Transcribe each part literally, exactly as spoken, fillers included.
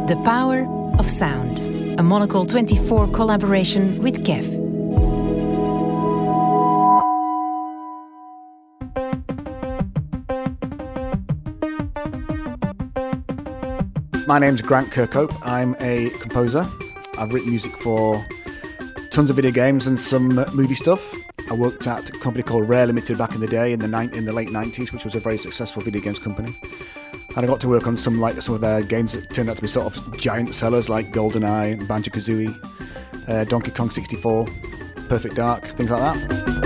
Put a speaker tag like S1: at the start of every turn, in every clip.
S1: The Power of Sound, a Monocle twenty-four collaboration with Kev.
S2: My name's Grant Kirkhope. I'm a composer. I've written music for tons of video games and some movie stuff. I worked at a company called Rare Limited back in the day in the ni- in the late nineties, which was a very successful video games company. And I got to work on some like some of their games that turned out to be sort of giant sellers, like GoldenEye, Banjo-Kazooie, uh, Donkey Kong sixty-four, Perfect Dark, things like that.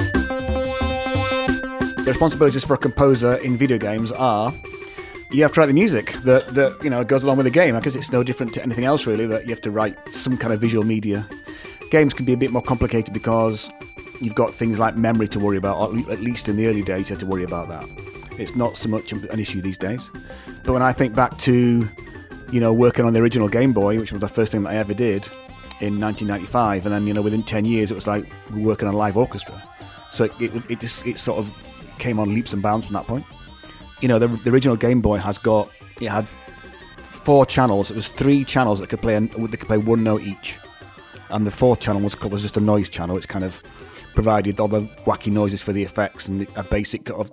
S2: The responsibilities for a composer in video games are you have to write the music that, that you know goes along with the game. I guess it's no different to anything else really, that you have to write some kind of visual media. Games can be a bit more complicated because you've got things like memory to worry about, or at least in the early days you had to worry about that. It's not so much an issue these days. But when I think back to, you know, working on the original Game Boy, which was the first thing that I ever did in nineteen ninety-five, and then, you know, within ten years it was like we're working on a live orchestra. So it, it, it just it sort of came on leaps and bounds from that point. You know, the, the original Game Boy has got, it had four channels. It was three channels that could play, they could play one note each. And the fourth channel was, was just a noise channel, which kind of provided all the wacky noises for the effects and a basic of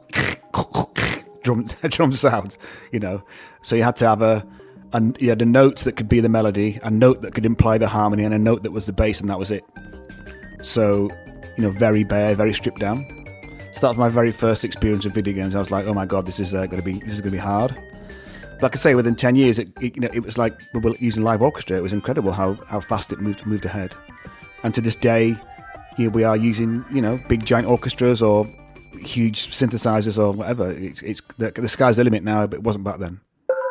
S2: drum drum sound, you know. So you had to have a, and you had a note that could be the melody, a note that could imply the harmony, and a note that was the bass, and that was it. So, you know, very bare, very stripped down. So that was my very first experience with video games. I was like, oh my god, this is uh, going to be this is going to be hard. Like I say, within ten years, it, it, you know, it was like we were using live orchestra. It was incredible how, how fast it moved moved ahead. And to this day, you know, we are using, you know, big giant orchestras or huge synthesizers or whatever. It's, it's the, the sky's the limit now, but it wasn't back then.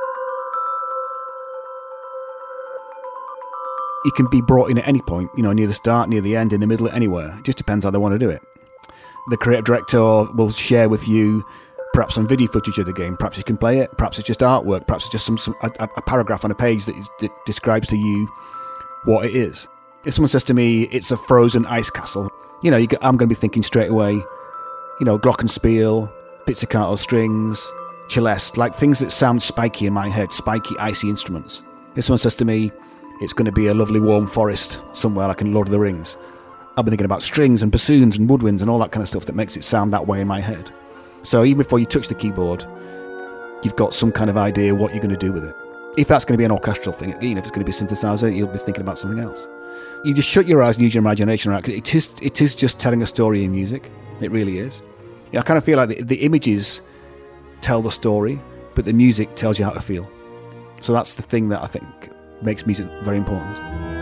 S2: It can be brought in at any point, you know, near the start, near the end, in the middle, anywhere. It just depends how they want to do it. The creative director will share with you perhaps some video footage of the game. Perhaps you can play it. Perhaps it's just artwork. Perhaps it's just some, some a, a paragraph on a page that, is, that describes to you what it is. If someone says to me, it's a frozen ice castle, you know, you get, I'm going to be thinking straight away, you know, glockenspiel, pizzicato strings, celeste, like things that sound spiky in my head, spiky, icy instruments. If someone says to me, it's going to be a lovely warm forest somewhere like in Lord of the Rings, I'll be thinking about strings and bassoons and woodwinds and all that kind of stuff that makes it sound that way in my head. So even before you touch the keyboard, you've got some kind of idea what you're going to do with it. If that's going to be an orchestral thing, you know, if it's going to be a synthesizer, you'll be thinking about something else. You just shut your eyes and use your imagination, right? Because it is, it is just telling a story in music. It really is. You know, I kind of feel like the, the images tell the story, but the music tells you how to feel. So that's the thing that I think makes music very important.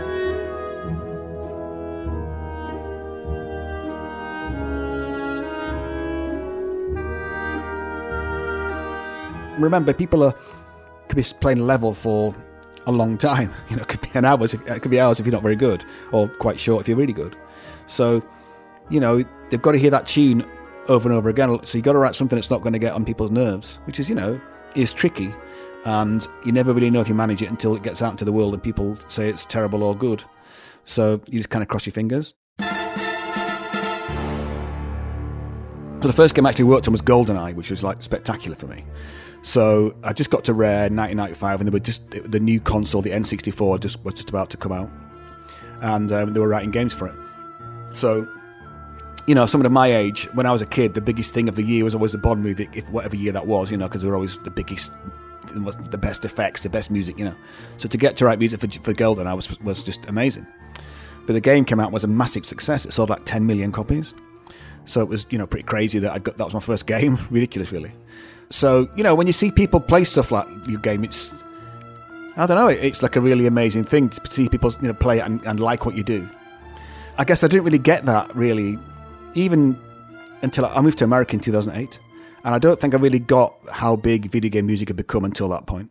S2: Remember, people are could be playing a level for a long time. You know, it could be an hours. It could be hours if you're not very good, or quite short if you're really good. So, you know, they've got to hear that tune over and over again. So you've got to write something that's not going to get on people's nerves, which is, you know, is tricky. And you never really know if you manage it until it gets out into the world and people say it's terrible or good. So you just kind of cross your fingers. So the first game I actually worked on was GoldenEye, which was like spectacular for me. So I just got to Rare in nineteen ninety-five, and they were just the new console, the N sixty-four, just was just about to come out, and um, they were writing games for it. So, you know, someone of my age, when I was a kid, the biggest thing of the year was always the Bond movie, if whatever year that was, you know, because they were always the biggest, the best effects, the best music, you know. So to get to write music for, for GoldenEye was was just amazing. But the game came out, was a massive success. It sold like ten million copies. So it was, you know, pretty crazy that I got that was my first game. Ridiculous, really. So, you know, when you see people play stuff like your game, it's, I don't know, it's like a really amazing thing to see people, you know, play it and, and like what you do. I guess I didn't really get that, really, even until I moved to America in two thousand eight. And I don't think I really got how big video game music had become until that point.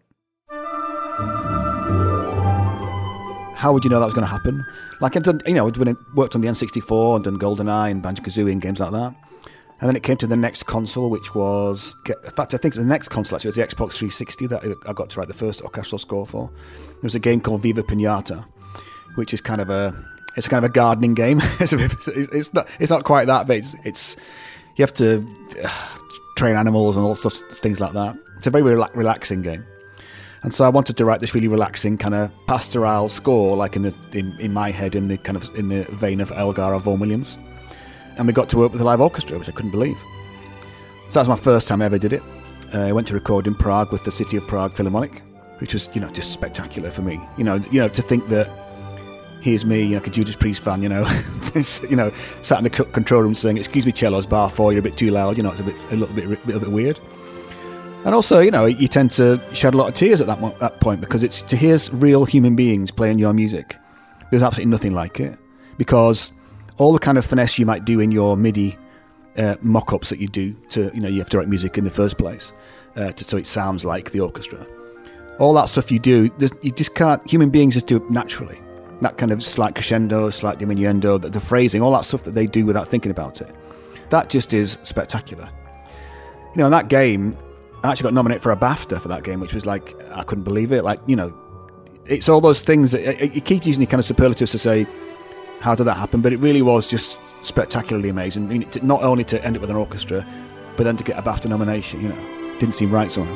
S2: How would you know that was going to happen? Like, I'd done, you know, when I worked on the N sixty-four and done GoldenEye and Banjo-Kazooie and games like that. And then it came to the next console, which was, in fact, I think the next console actually was the Xbox three sixty that I got to write the first orchestral score for. There was a game called Viva Pinata, which is kind of a, it's kind of a gardening game. it's, a bit, it's not, it's not quite that, but it's, it's you have to uh, train animals and all sorts of things like that. It's a very rela- relaxing game. And so I wanted to write this really relaxing kind of pastoral score, like in the in, in my head, in the kind of in the vein of Elgar or Vaughan Williams. And we got to work with a live orchestra, which I couldn't believe. So that was my first time I ever did it. Uh, I went to record in Prague with the City of Prague Philharmonic, which was, you know, just spectacular for me. You know, you know, to think that here's me, you know, like a Judas Priest fan, you know, you know, sat in the control room saying, "Excuse me, cellos, bar four, you're a bit too loud." You know, it's a bit, a little bit, a little bit weird. And also, you know, you tend to shed a lot of tears at that, mo- that point, because it's to hear real human beings playing your music. There's absolutely nothing like it, because all the kind of finesse you might do in your MIDI uh, mock-ups that you do to, you know, you have to write music in the first place, uh, to, so it sounds like the orchestra. All that stuff you do, you just can't. Human beings just do it naturally. That kind of slight crescendo, slight diminuendo, the, the phrasing, all that stuff that they do without thinking about it. That just is spectacular. You know, in that game, I actually got nominated for a BAFTA for that game, which was like, I couldn't believe it. Like, you know, it's all those things that you keep using your kind of superlatives to say, how did that happen? But it really was just spectacularly amazing. I mean, to, not only to end it with an orchestra, but then to get a BAFTA nomination, you know, didn't seem right somehow.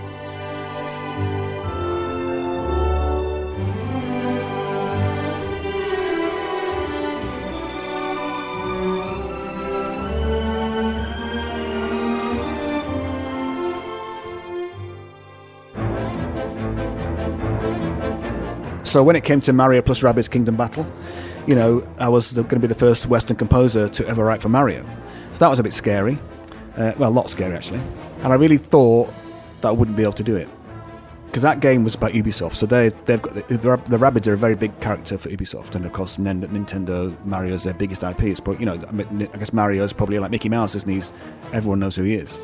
S2: So when it came to Mario plus Rabbids Kingdom Battle, you know, I was going to be the first Western composer to ever write for Mario. So that was a bit scary. Uh, well, a lot scary, actually. And I really thought that I wouldn't be able to do it. Because that game was about Ubisoft. So they, they've got the, the, the Rabbids are a very big character for Ubisoft. And of course, Nintendo, Mario's their biggest I P. It's probably, you know, I guess Mario's probably like Mickey Mouse, isn't he? He's, everyone knows who he is.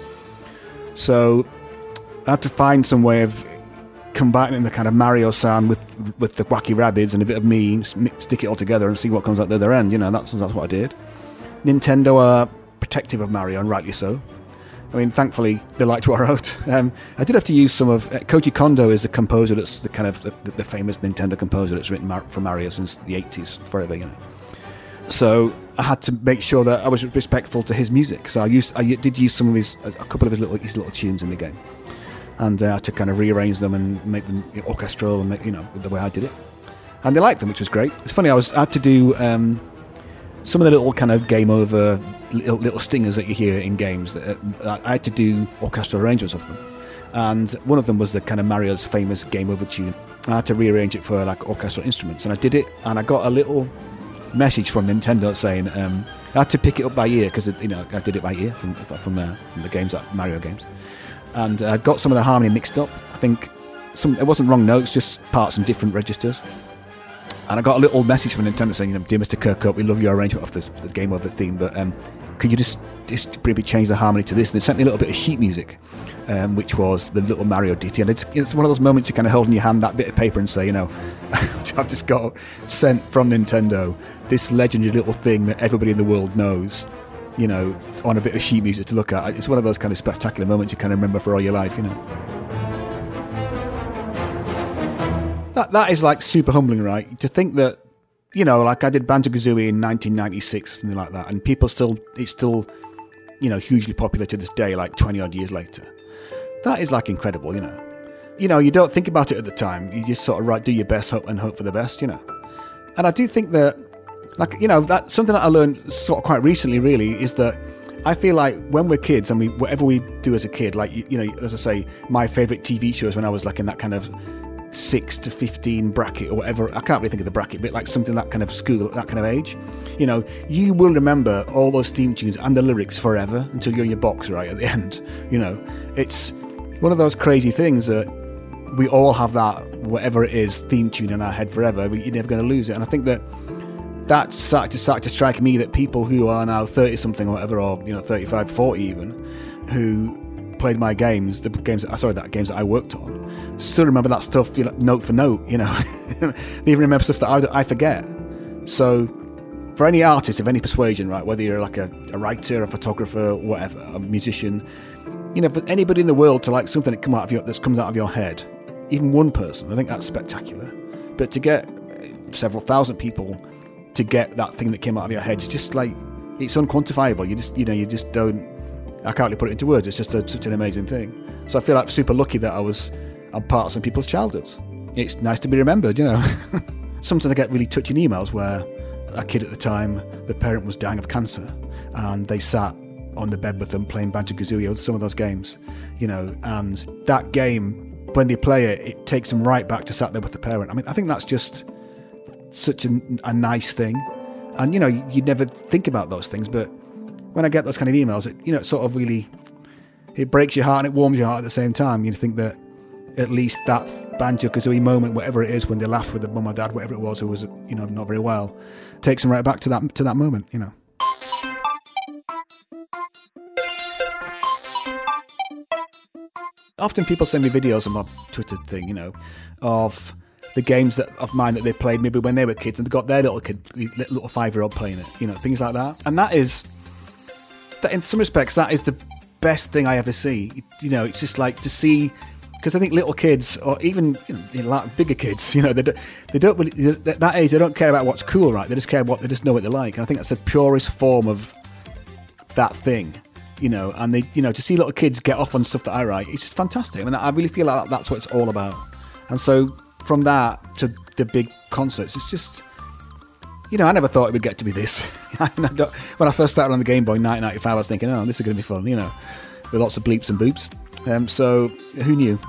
S2: So I had to find some way of combining the kind of Mario sound with with the wacky Rabbids and a bit of me, stick it all together and see what comes out the other end. You know, that's that's what I did. Nintendo are protective of Mario, and rightly so. I mean, thankfully they liked what I wrote. Um, I did have to use some of uh, Koji Kondo is the composer that's the kind of the, the, the famous Nintendo composer that's written Mar- for Mario since the eighties, forever. You know, so I had to make sure that I was respectful to his music. So I used I did use some of his a couple of his little his little tunes in the game. And uh, to kind of rearrange them and make them orchestral and make, you know, the way I did it. And they liked them, which was great. It's funny, I was I had to do um, some of the little kind of game over little, little stingers that you hear in games. That, uh, I had to do orchestral arrangements of them. And one of them was the kind of Mario's famous game over tune. I had to rearrange it for like orchestral instruments. And I did it, and I got a little message from Nintendo saying um, I had to pick it up by ear, because, you know, I did it by ear from from, uh, from the games, like Mario games. And I uh, got some of the harmony mixed up. I think some it wasn't wrong notes, just parts in different registers. And I got a little message from Nintendo saying, you know, "Dear Mister Kirkup, we love your arrangement of this, the game over theme, but um, could you just just maybe change the harmony to this?" And they sent me a little bit of sheet music, um, which was the little Mario ditty. And it's, it's one of those moments you kind of hold in your hand that bit of paper and say, you know, I've just got sent from Nintendo this legendary little thing that everybody in the world knows, you know, on a bit of sheet music to look at. It's one of those kind of spectacular moments you kind of remember for all your life, you know. That That is like super humbling, right? To think that, you know, like I did Banjo-Kazooie in nineteen ninety-six, something like that, and people still, it's still, you know, hugely popular to this day, like twenty odd years later. That is like incredible, you know. You know, you don't think about it at the time. You just sort of right, do your best, hope and hope for the best, you know. And I do think that, like, you know, that's something that I learned sort of quite recently, really, is that I feel like when we're kids and we whatever we do as a kid, like, you, you know, as I say, my favourite T V shows when I was like in that kind of six to fifteen bracket or whatever, I can't really think of the bracket, but like something that kind of school, that kind of age, you know, you will remember all those theme tunes and the lyrics forever until you're in your box, right, at the end. You know, it's one of those crazy things that we all have that, whatever it is, theme tune in our head forever, but you're never going to lose it. And I think that that started to start to strike me that people who are now thirty something or whatever, or, you know, thirty-five, forty even, who played my games, the games that, sorry, that games that I worked on, still remember that stuff, you know, note for note, you know. They even remember stuff that I, I forget. So for any artist of any persuasion, right, whether you're like a, a writer, a photographer, whatever, a musician, you know, for anybody in the world to like something that come out of your that comes out of your head, even one person, I think that's spectacular. But to get several thousand people to get that thing that came out of your head, it's just like, it's unquantifiable. You just, you know, you just don't, I can't really put it into words. It's just a, such an amazing thing. So I feel like super lucky that I was and parts of people's childhoods. It's nice to be remembered, you know. Sometimes I get really touching emails where a kid at the time, the parent was dying of cancer, and they sat on the bed with them playing Banjo-Kazooie or some of those games, you know, and that game, when they play it, it takes them right back to sat there with the parent. I mean, I think that's just such a, a nice thing. And, you know, you, you never think about those things, but when I get those kind of emails, it, you know, it sort of really, it breaks your heart and it warms your heart at the same time. You think that at least that Banjo-Kazooie moment, whatever it is, when they laughed with the mum or dad, whatever it was, who was, you know, not very well, takes them right back to that to that moment, you know. Often people send me videos on my Twitter thing, you know, of the games that of mine that they played maybe when they were kids, and they got their little kid, little five-year-old playing it, you know, things like that. And that is, that in some respects, that is the best thing I ever see. You know, it's just like to see, because I think little kids, or even you know, like bigger kids, you know, they don't, they don't really, at that age, they don't care about what's cool, right? They just care what, they just know what they like. And I think that's the purest form of that thing. You know, and they, you know, to see little kids get off on stuff that I write, it's just fantastic. I mean, I really feel like that's what it's all about. And so from that to the big concerts, it's just, you know, I never thought it would get to be this. When I first started on the Game Boy in nineteen ninety-five, I was thinking, oh, this is going to be fun, you know, with lots of bleeps and boops. Um, so who knew?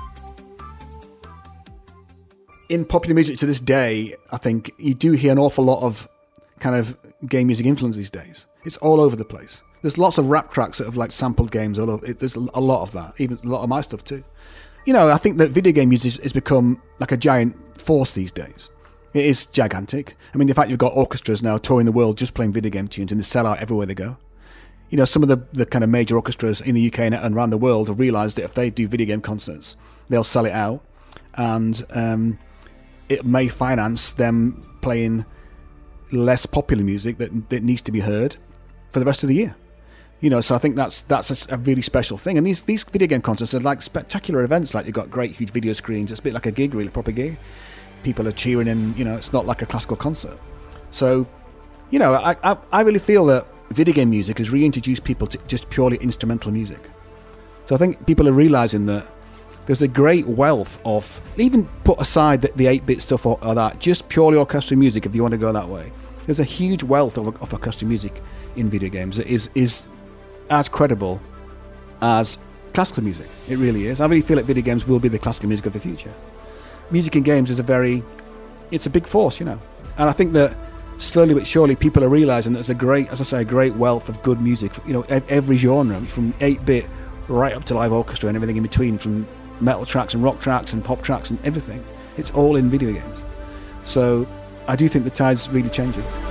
S2: In popular music to this day, I think you do hear an awful lot of kind of game music influence these days. It's all over the place. There's lots of rap tracks that have like sampled games all over. It, there's a lot of that, even a lot of my stuff too. You know, I think that video game music has become like a giant force these days. It is gigantic. I mean, in fact, you've got orchestras now touring the world just playing video game tunes, and they sell out everywhere they go. You know, some of the, the kind of major orchestras in the U K and around the world have realised that if they do video game concerts, they'll sell it out, and um, it may finance them playing less popular music that, that needs to be heard for the rest of the year. You know, so I think that's that's a, a really special thing. And these these video game concerts are like spectacular events. Like, you've got great, huge video screens. It's a bit like a gig, really, a proper gig. People are cheering in, you know, it's not like a classical concert. So, you know, I, I, I really feel that video game music has reintroduced people to just purely instrumental music. So I think people are realising that there's a great wealth of, even put aside the, the eight-bit stuff or, or that, just purely orchestral music, if you want to go that way. There's a huge wealth of, of orchestral music in video games that is is as credible as classical music. It really is. I really feel like video games will be the classical music of the future. Music in games is a very, it's a big force, you know. And I think that slowly but surely people are realising that there's a great, as I say, a great wealth of good music, you know, every genre, from eight-bit right up to live orchestra and everything in between, from metal tracks and rock tracks and pop tracks and everything. It's all in video games. So I do think the tide's really changing.